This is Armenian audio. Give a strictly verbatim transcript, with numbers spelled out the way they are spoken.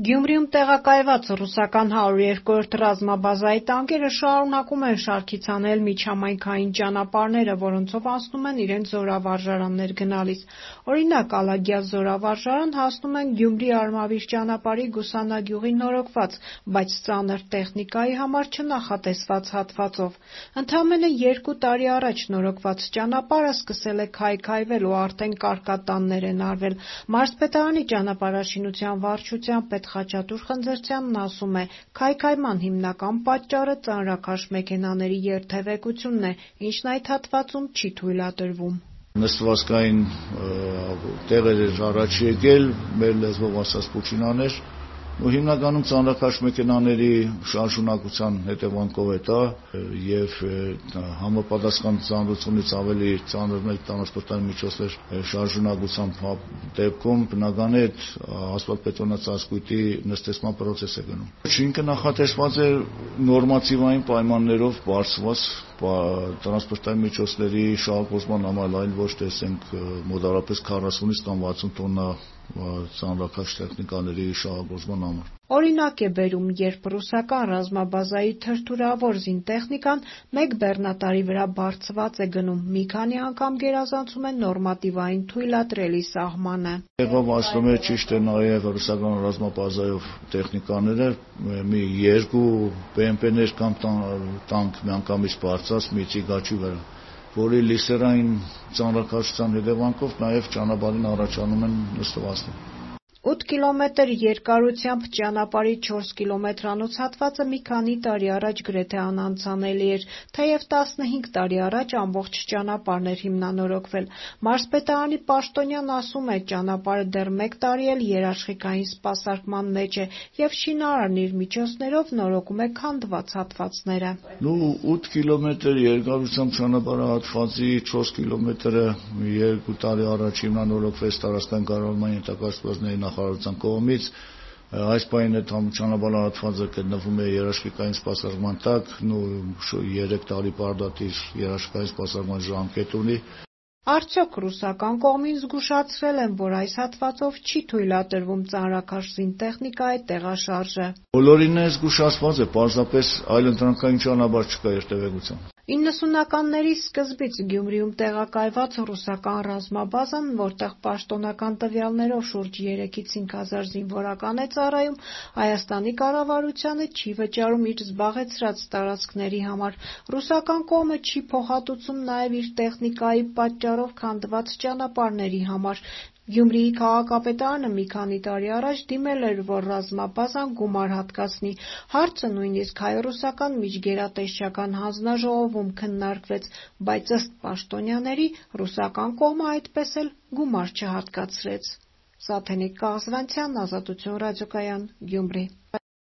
Գյումրիում տեղակայված ռուսական հարյուր երկրորդ ռազմաբազայի տանկերը շարունակում են շարքից հանել միջհամայնքային ճանապարհները, որոնցով անցնում են իրենց զորավարժարաններ գնալիս։ Օրինակ, Ալագյա զորավարժարան հասնում են Գյումրի Արմավիր ճանապարհի Գուսանագյուղի նորոգված, բայց ծանր տեխնիկայի համար չնախատեսված հատվածով։ Ընդամենը երկու տարի առաջ նորոգված ճանապարհը սկսել է քայքայվել ու արդեն կարկատաններ են արվել։ Մարզպետարանի ճանապարհաշինության վարչության պետ Խաչատուր Խնձրցյանն ասում է, քայքայման հիմնական պատճառը ծանրաքաշ մեքենաների երթևեկությունն է, ինչն այդ հատվածում չի թույլատրվում։ Նստվածքային տեղեր էր առաջ եկել, մեր լեզվով ասած պուչինաներ, ու հիմնականում ծանրաքաշ մեքենաների շարժունակության հետևանքով է դա եւ համապատասխան ծանրությունից ավելի ծանր մեկ տրանսպորտային միջոցներ շարժունակության դեպքում բնական է ասֆալտբետոնացածկույթի նստեցման process է գնում։ Ինքը նախատեսված է նորմատիվային պայմաններով բարձրված տրանսպորտային միջոցների շահագործման համար, այլ ոչ թե ասենք մոտավորապես քառասունից կամ վաթսուն տոննա ծանրաքաշ տեխնիկաների շահագործման համար։ Օրինակ է բերում, երբ ռուսական ռազմաբազայի թրթուրավոր զինտեխնիկան մեկ բեռնատարի վրա բարձված է գնում, մի քանի անգամ գերազանցում է նորմատիվային թույլատրելի սահմանը։ Եղավ ասում է ճիշտ է նաև ռուսական ռազմաբազայով տեխնիկաները մի երկու բի էմ պե-ներ կամ տանկ միանգամից բարձած մի ծիգաչի վրա, որի լիսերային ծանրաքաշության հետևանքով նաև ճանապարհին առաջանում են նստվածքներ։ ութ կիլոմետր երկարությամբ ճանապարհի չորս կիլոմետրանոց հատվածը մի քանի տարի առաջ գրեթե անանցանելի էր, թեև տասնհինգ տարի առաջ ամբողջ ճանապարհն էր հիմնանորոգվել։ Մարզպետարանի պաշտոնյան ասում է, ճանապարհը դեռ մեկ տարի էլ երաշխիքային սպասարկման մեջ է եւ շինարարն իր միջոցներով նորոգում է քանդված հատվածները։ Նու ութ կիլոմետր երկարությամբ ճանապարհահատվածի չորս կիլոմետրը երկու տարի առաջ հիմնանորոգվեց տարածքային կառավարման ենթակարգվածների նախարարության կողմից, այս պահին այդ ճանապարհահատվածը գտնվում է երաշխիքային սպասարկման տակ, երեք տարի պարդատիր երաշխիքային սպասարկման ժամկետ ունի։ Արդյոք ռուսական կողմին զգուշացրել են, որ այս հատվածով չի թույլատրվում ծանրաքաշ զինտեխնիկայի տեղաշարժը։ Բոլորին է զգուշացված է, պարզապես այլընտրանքային ճանապարհ չկա երթևեկության։ իննսունականների սկզբից Գյումրիում տեղակայված ռուսական ռազմաբազան, որտեղ պաշտոնական տվյալներով շուրջ երեքից հինգ հազար զինվորական է ծառայում, Հայաստանի կառավարությանը չի վճարում իր զբաղեցրած տարածքների համար։ Ռուսական կողմը չի փոխհատուցում նաև իր տեխնիկայի պատճառով քանդված ճանապարհների համար։ Գյումրիի քաղաքապետարանը մի քանի տարի առաջ դիմել էր, որ ռազմաբազան գումար հատկացնի։ Հարցը նույնիսկ հայ-ռուսական միջգերատեսչական հանձնաժողովում քննարկվեց, բայց ըստ պաշտոնյաների ռուսական կողմը այդպես էլ գումար չհատկացրեց։ Սաթենիկ Կաղզվանցյան, Ազատություն ռադիոկայան, Գյումրի։